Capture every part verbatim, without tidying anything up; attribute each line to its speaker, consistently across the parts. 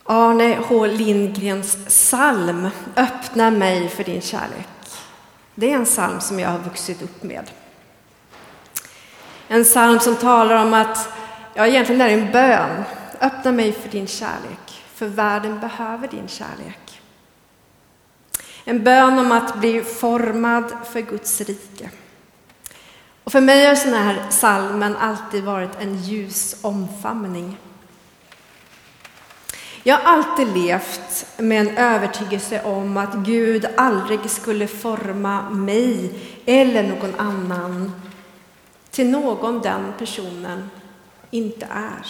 Speaker 1: Arne H. Lindgrens psalm Öppna mig för din kärlek. Det är en psalm som jag har vuxit upp med. En psalm som talar om att, ja egentligen är det en bön. Öppna mig för din kärlek, för världen behöver din kärlek. En bön om att bli formad för Guds rike. Och för mig har den här psalmen alltid varit en ljus omfamning. Jag har alltid levt med en övertygelse om att Gud aldrig skulle forma mig eller någon annan till någon den personen inte är.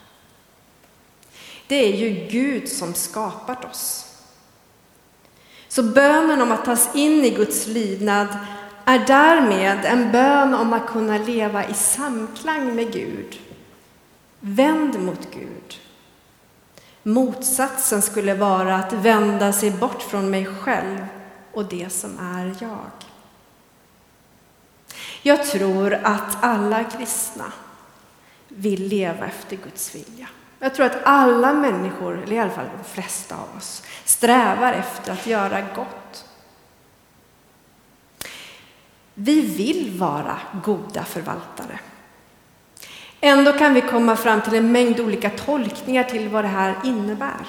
Speaker 1: Det är ju Gud som skapat oss. Så bönen om att tas in i Guds lydnad är därmed en bön om att kunna leva i samklang med Gud. Vänd mot Gud. Motsatsen skulle vara att vända sig bort från mig själv och det som är jag. Jag tror att alla kristna vill leva efter Guds vilja. Jag tror att alla människor, eller i alla fall de flesta av oss, strävar efter att göra gott. Vi vill vara goda förvaltare. Ändå kan vi komma fram till en mängd olika tolkningar till vad det här innebär.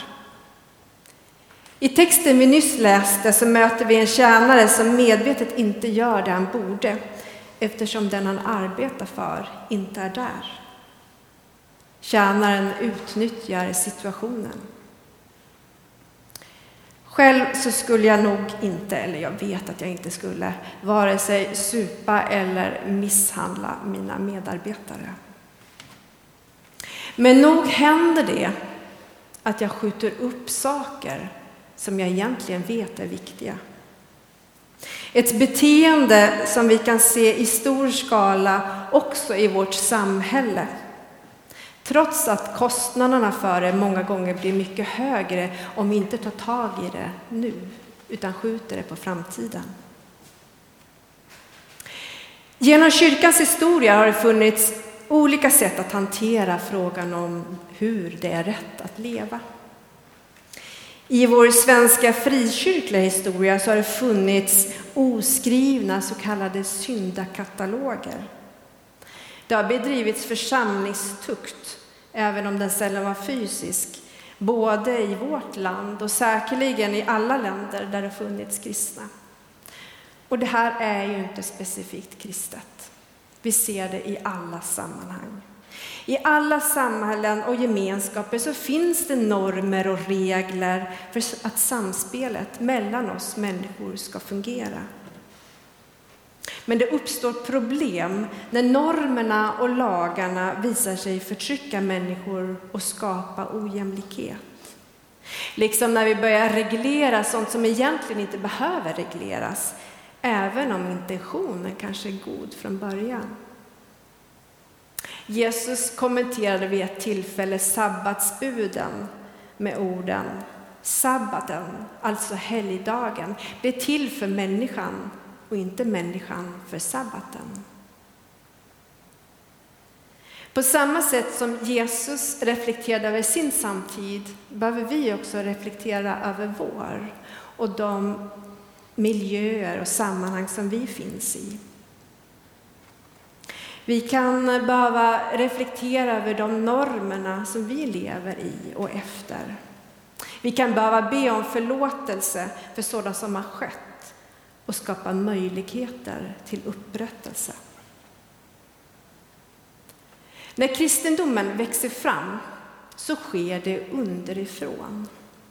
Speaker 1: I texten vi nyss läste så möter vi en tjänare som medvetet inte gör det han borde, eftersom den han arbetar för inte är där. Tjänaren utnyttjar situationen. Själv så skulle jag nog inte, eller jag vet att jag inte skulle, vare sig supa eller misshandla mina medarbetare. Men nog händer det att jag skjuter upp saker som jag egentligen vet är viktiga. Ett beteende som vi kan se i stor skala också i vårt samhälle. Trots att kostnaderna för det många gånger blir mycket högre om vi inte tar tag i det nu, utan skjuter det på framtiden. Genom kyrkans historia har det funnits olika sätt att hantera frågan om hur det är rätt att leva. I vår svenska frikyrkliga historia så har det funnits oskrivna så kallade syndakataloger. Det har bedrivits församlingstukt, även om den sällan var fysisk, både i vårt land och säkerligen i alla länder där det funnits kristna. Och det här är ju inte specifikt kristet. Vi ser det i alla sammanhang. I alla samhällen och gemenskaper så finns det normer och regler för att samspelet mellan oss människor ska fungera. Men det uppstår problem när normerna och lagarna visar sig förtrycka människor och skapa ojämlikhet. Liksom när vi börjar reglera sånt som egentligen inte behöver regleras, även om intentionen kanske är god från början. Jesus kommenterade vid ett tillfälle sabbatsbuden med orden: sabbaten, alltså helgdagen, det är till för människan och inte människan för sabbaten. På samma sätt som Jesus reflekterade över sin samtid behöver vi också reflektera över vår och de miljöer och sammanhang som vi finns i. Vi kan behöva reflektera över de normerna som vi lever i och efter. Vi kan behöva be om förlåtelse för sådant som har skett och skapa möjligheter till upprättelse. När kristendomen växer fram så sker det underifrån.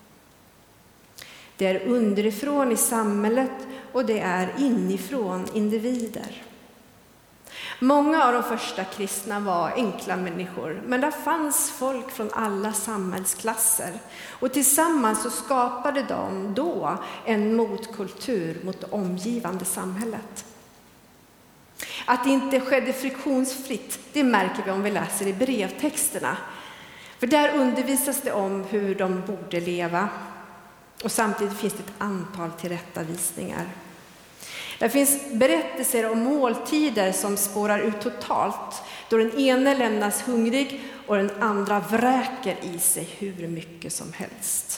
Speaker 1: Det är underifrån i samhället och det är inifrån individer. Många av de första kristna var enkla människor, men där fanns folk från alla samhällsklasser. Och tillsammans så skapade de då en motkultur mot det omgivande samhället. Att det inte skedde friktionsfritt, det märker vi om vi läser i brevtexterna. För där undervisas det om hur de borde leva. Och samtidigt finns det ett antal tillrättavisningar. Det finns berättelser om måltider som spårar ut totalt, då den ene lämnas hungrig och den andra vräker i sig hur mycket som helst.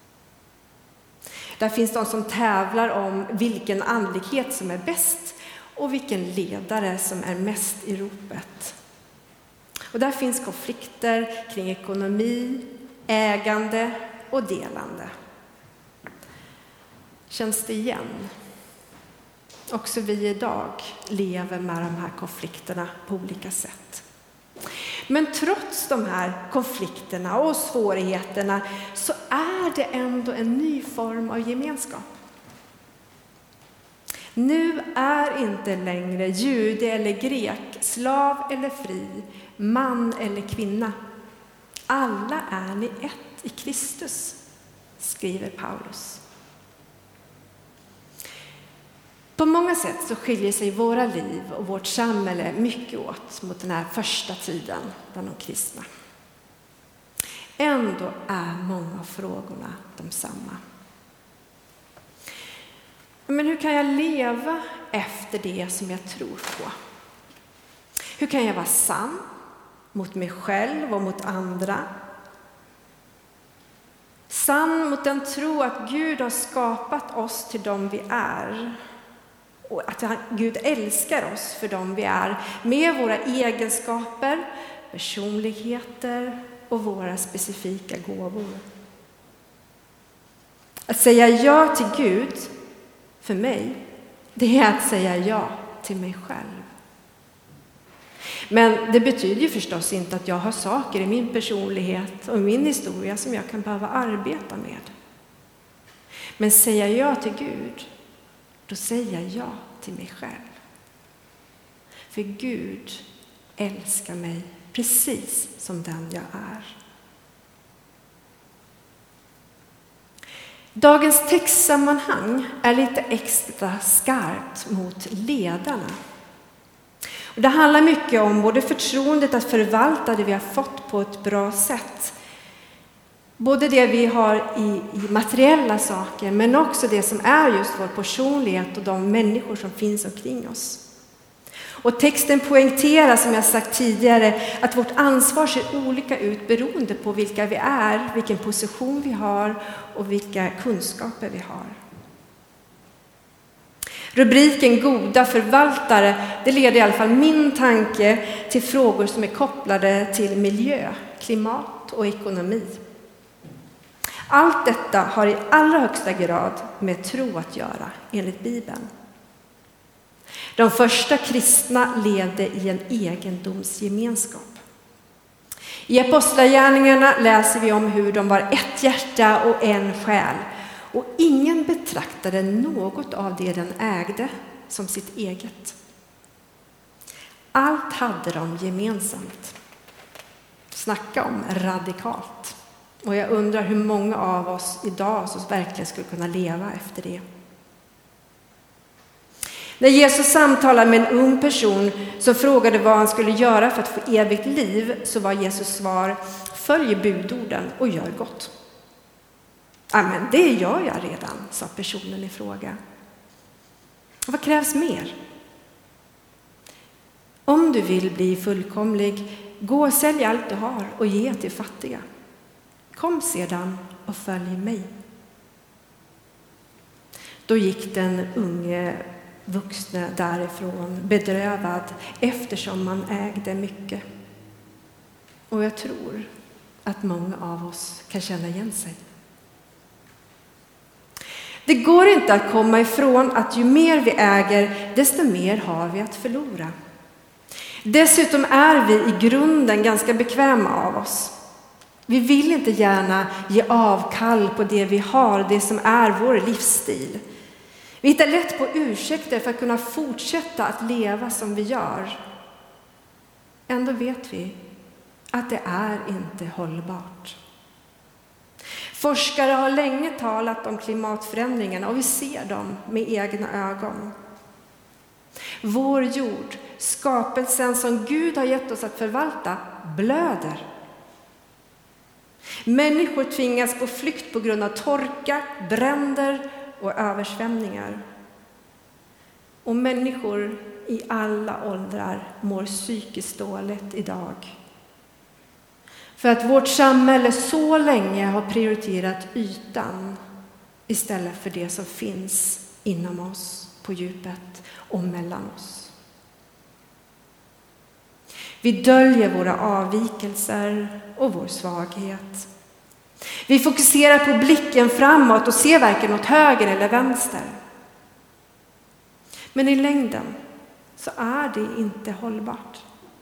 Speaker 1: Där finns de som tävlar om vilken andlighet som är bäst och vilken ledare som är mest i ropet. Och där finns konflikter kring ekonomi, ägande och delande. Känns det igen? Också vi idag lever med de här konflikterna på olika sätt. Men trots de här konflikterna och svårigheterna så är det ändå en ny form av gemenskap. Nu är inte längre jude eller grek, slav eller fri, man eller kvinna. Alla är ni ett i Kristus, skriver Paulus. På många sätt så skiljer sig våra liv och vårt samhälle mycket åt mot den här första tiden bland de kristna. Ändå är många av frågorna de samma. Men hur kan jag leva efter det som jag tror på? Hur kan jag vara sann mot mig själv och mot andra? Sann mot den tro att Gud har skapat oss till dem vi är. Och att Gud älskar oss för dem vi är, med våra egenskaper, personligheter och våra specifika gåvor. Att säga ja till Gud, för mig, det är att säga ja till mig själv. Men det betyder ju förstås inte att jag har saker i min personlighet och min historia som jag kan behöva arbeta med. Men säga ja till Gud, då säger jag ja till mig själv. För Gud älskar mig precis som den jag är. Dagens textsammanhang är lite extra skarpt mot ledarna. Och det handlar mycket om både förtroendet att förvalta det vi har fått på ett bra sätt. Både det vi har i, i materiella saker, men också det som är just vår personlighet och de människor som finns omkring oss. Och texten poängterar, som jag sagt tidigare, att vårt ansvar ser olika ut beroende på vilka vi är, vilken position vi har och vilka kunskaper vi har. Rubriken goda förvaltare, det leder i alla fall min tanke till frågor som är kopplade till miljö, klimat och ekonomi. Allt detta har i allra högsta grad med tro att göra, enligt Bibeln. De första kristna levde i en egendomsgemenskap. I Apostlagärningarna läser vi om hur de var ett hjärta och en själ. Och ingen betraktade något av det den ägde som sitt eget. Allt hade de gemensamt. Snacka om radikalt. Och jag undrar hur många av oss idag som verkligen skulle kunna leva efter det. När Jesus samtalade med en ung person som frågade vad han skulle göra för att få evigt liv, så var Jesus svar: följ budorden och gör gott. Ja, men det gör jag redan, sa personen i fråga. Vad krävs mer? Om du vill bli fullkomlig, gå och sälj allt du har och ge till fattiga. Kom sedan och följ mig. Då gick den unge vuxne därifrån bedrövad, eftersom man ägde mycket. Och jag tror att många av oss kan känna igen sig. Det går inte att komma ifrån att ju mer vi äger, desto mer har vi att förlora. Dessutom är vi i grunden ganska bekväma av oss. Vi vill inte gärna ge avkall på det vi har, det som är vår livsstil. Vi hittar lätt på ursäkter för att kunna fortsätta att leva som vi gör. Ändå vet vi att det är inte hållbart. Forskare har länge talat om klimatförändringarna och vi ser dem med egna ögon. Vår jord, skapelsen som Gud har gett oss att förvalta, blöder. Människor tvingas på flykt på grund av torka, bränder och översvämningar. Och människor i alla åldrar mår psykiskt dåligt idag. För att vårt samhälle så länge har prioriterat ytan istället för det som finns inom oss, på djupet och mellan oss. Vi döljer våra avvikelser och vår svaghet. Vi fokuserar på blicken framåt och ser varken åt höger eller vänster. Men i längden så är det inte hållbart.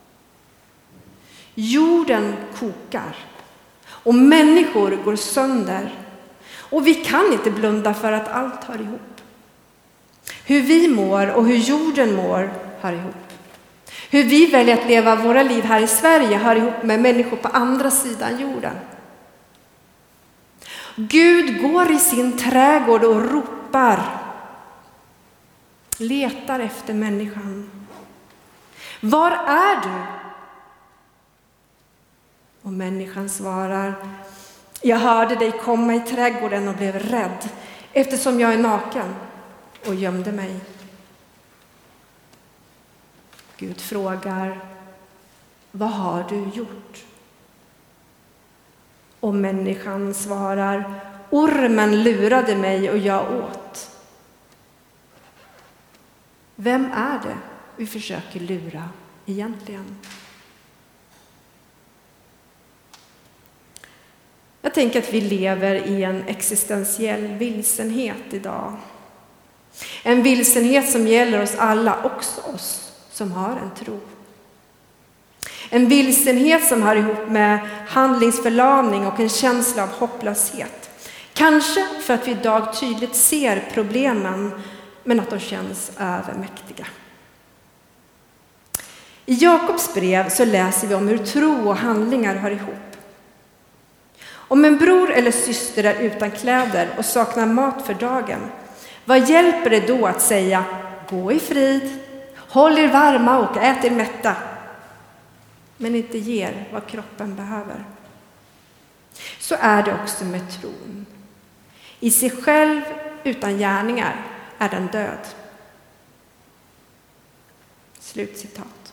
Speaker 1: Jorden kokar och människor går sönder. Och vi kan inte blunda för att allt hör ihop. Hur vi mår och hur jorden mår hör ihop. Hur vi väljer att leva våra liv här i Sverige hör ihop med människor på andra sidan jorden. Gud går i sin trädgård och ropar. Letar efter människan. Var är du? Och människan svarar. Jag hörde dig komma i trädgården och blev rädd eftersom jag är naken och gömde mig. Gud frågar. Vad har du gjort? Och människan svarar. Ormen lurade mig och jag åt. Vem är det vi försöker lura egentligen? Jag tänker att vi lever i en existentiell vilsenhet idag. En vilsenhet som gäller oss alla, också oss som har en tro. En vilsenhet som hör ihop med handlingsförlamning och en känsla av hopplöshet. Kanske för att vi idag tydligt ser problemen, men att de känns övermäktiga. I Jakobs brev så läser vi om hur tro och handlingar hör ihop. Om en bror eller syster är utan kläder och saknar mat för dagen, vad hjälper det då att säga gå i frid, håll er varma och ät er mätta, men inte ger vad kroppen behöver? Så är det också med tron. I sig själv utan gärningar är den död. Slutcitat.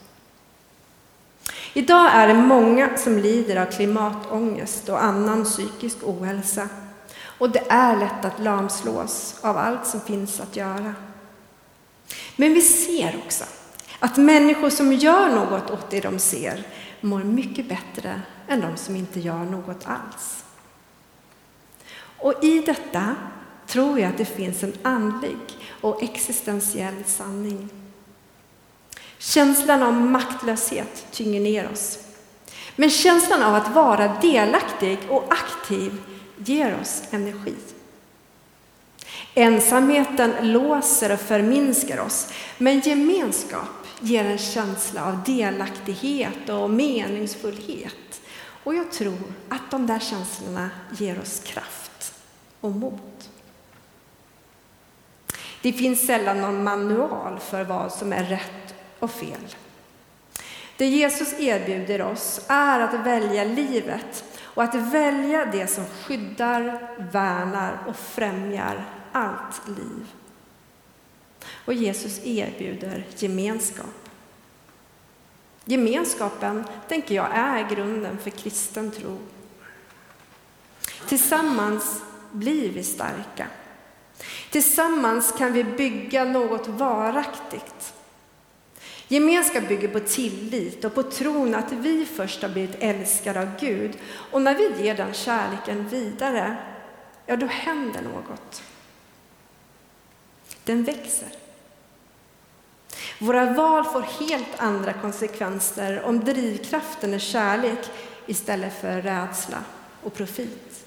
Speaker 1: Idag är det många som lider av klimatångest och annan psykisk ohälsa. Och det är lätt att lamslås av allt som finns att göra. Men vi ser också att människor som gör något åt det de ser mår mycket bättre än de som inte gör något alls. Och i detta tror jag att det finns en andlig och existentiell sanning. Känslan av maktlöshet tynger ner oss. Men känslan av att vara delaktig och aktiv ger oss energi. Ensamheten låser och förminskar oss, men gemenskap ger en känsla av delaktighet och meningsfullhet. Och jag tror att de där känslorna ger oss kraft och mod. Det finns sällan någon manual för vad som är rätt och fel. Det Jesus erbjuder oss är att välja livet och att välja det som skyddar, värnar och främjar allt liv. Och Jesus erbjuder gemenskap. Gemenskapen, tänker jag, är grunden för kristen tro. Tillsammans blir vi starka. Tillsammans kan vi bygga något varaktigt. Gemenskap bygger på tillit och på tron att vi först har blivit älskade av Gud. Och när vi ger den kärleken vidare, ja då händer något. Den växer. Våra val får helt andra konsekvenser om drivkraften är kärlek istället för rädsla och profit.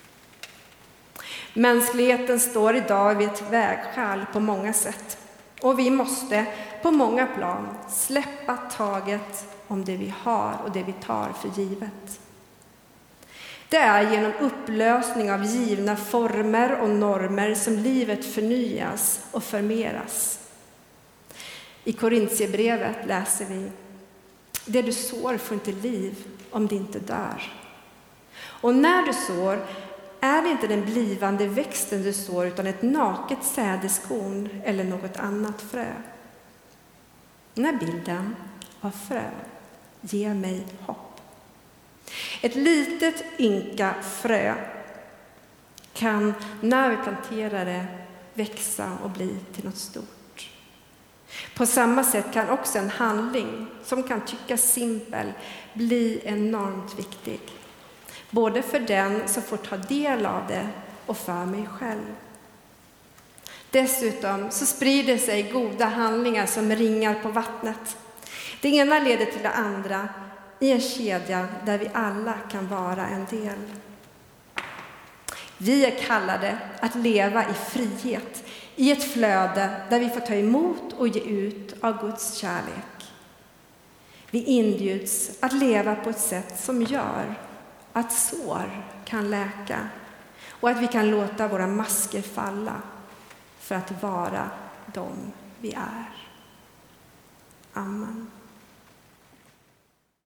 Speaker 1: Mänskligheten står idag vid ett vägskäl på många sätt. Och vi måste på många plan släppa taget om det vi har och det vi tar för givet. Det är genom upplösning av givna former och normer som livet förnyas och förmeras. I Korintierbrevet läser vi: det du sår får inte liv om det inte dör. Och när du sår är det inte den blivande växten du sår utan ett naket sädeskorn eller något annat frö. Den här bilden av frö ger mig hopp. Ett litet ynka frö kan när vi planterar det växa och bli till något stort. På samma sätt kan också en handling som kan tyckas simpel bli enormt viktig. Både för den som får ta del av det och för mig själv. Dessutom så sprider sig goda handlingar som ringar på vattnet. Det ena leder till det andra i en kedja där vi alla kan vara en del. Vi är kallade att leva i frihet, i ett flöde där vi får ta emot och ge ut av Guds kärlek. Vi inbjuds att leva på ett sätt som gör att sår kan läka och att vi kan låta våra masker falla för att vara de vi är. Amen.